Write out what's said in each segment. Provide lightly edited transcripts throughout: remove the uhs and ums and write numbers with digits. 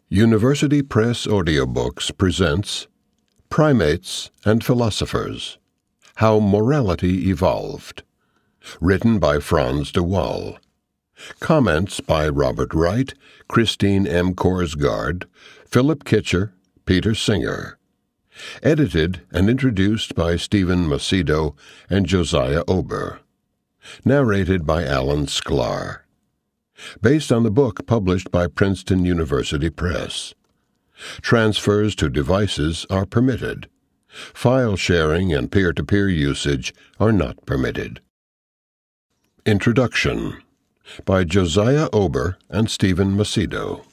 University Press Audiobooks presents Primates and Philosophers: How Morality Evolved. Written by Frans de Waal. Comments by Robert Wright, Christine M. Korsgaard, Philip Kitcher, Peter Singer. Edited and introduced by Stephen Macedo and Josiah Ober. Narrated by Alan Sklar. Based on the book published by Princeton University Press. Transfers to devices are permitted. File sharing and peer-to-peer usage are not permitted. Introduction by Josiah Ober and Stephen Macedo.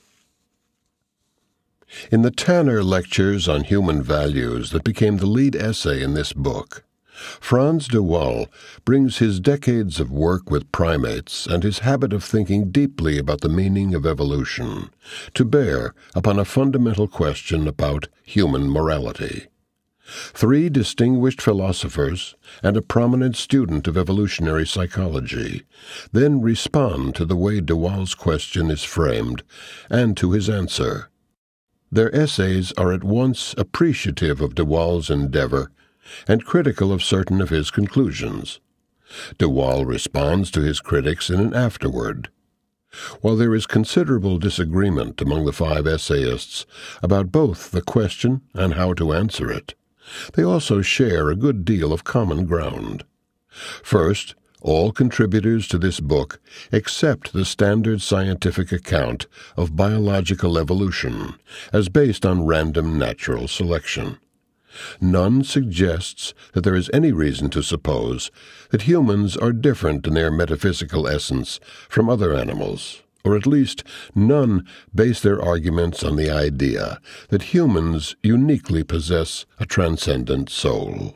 In the Tanner Lectures on Human Values that became the lead essay in this book, Frans de Waal brings his decades of work with primates and his habit of thinking deeply about the meaning of evolution to bear upon a fundamental question about human morality. Three distinguished philosophers and a prominent student of evolutionary psychology then respond to the way de Waal's question is framed and to his answer. Their essays are at once appreciative of de Waal's endeavor and critical of certain of his conclusions. De Waal responds to his critics in an afterword. While there is considerable disagreement among the five essayists about both the question and how to answer it, they also share a good deal of common ground. First, all contributors to this book accept the standard scientific account of biological evolution as based on random natural selection. None suggests that there is any reason to suppose that humans are different in their metaphysical essence from other animals, or at least none base their arguments on the idea that humans uniquely possess a transcendent soul.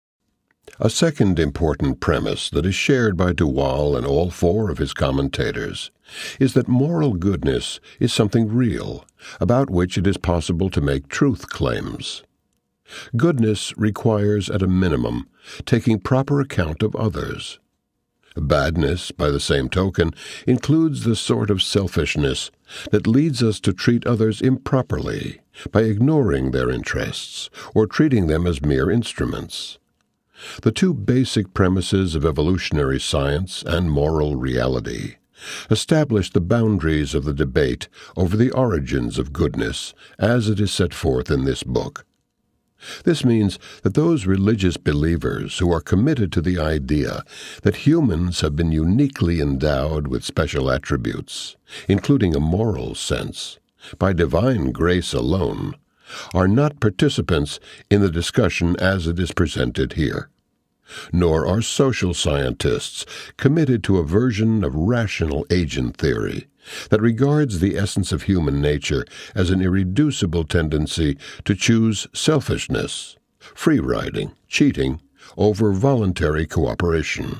A second important premise that is shared by de Waal and all four of his commentators is that moral goodness is something real, about which it is possible to make truth claims. Goodness requires, at a minimum, taking proper account of others. Badness, by the same token, includes the sort of selfishness that leads us to treat others improperly by ignoring their interests or treating them as mere instruments. The two basic premises of evolutionary science and moral reality establish the boundaries of the debate over the origins of goodness as it is set forth in this book. This means that those religious believers who are committed to the idea that humans have been uniquely endowed with special attributes, including a moral sense, by divine grace alone, are not participants in the discussion as it is presented here. Nor are social scientists committed to a version of rational agent theory that regards the essence of human nature as an irreducible tendency to choose selfishness, free-riding, cheating, over voluntary cooperation.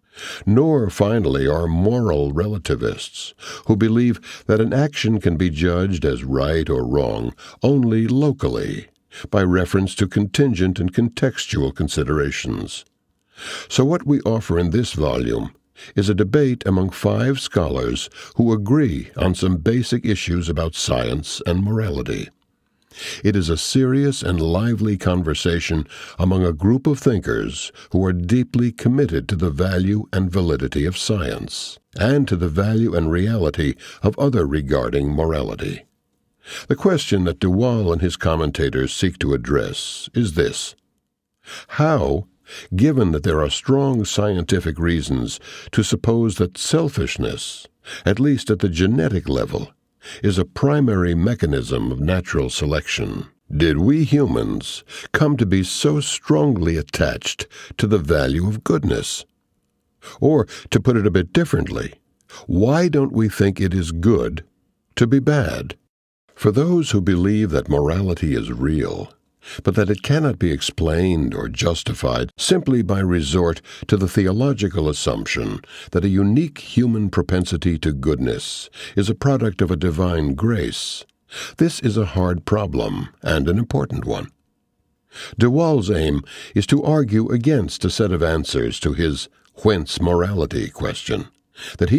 Nor, finally, are moral relativists who believe that an action can be judged as right or wrong only locally, by reference to contingent and contextual considerations. So what we offer in this volume is a debate among five scholars who agree on some basic issues about science and morality. It is a serious and lively conversation among a group of thinkers who are deeply committed to the value and validity of science, and to the value and reality of other regarding morality. The question that de Waal and his commentators seek to address is this: how, given that there are strong scientific reasons to suppose that selfishness, at least at the genetic level, is a primary mechanism of natural selection, did we humans come to be so strongly attached to the value of goodness? Or, to put it a bit differently, why don't we think it is good to be bad? For those who believe that morality is real, but that it cannot be explained or justified simply by resort to the theological assumption that a unique human propensity to goodness is a product of a divine grace, this is a hard problem and an important one. De Waal's aim is to argue against a set of answers to his whence morality question that he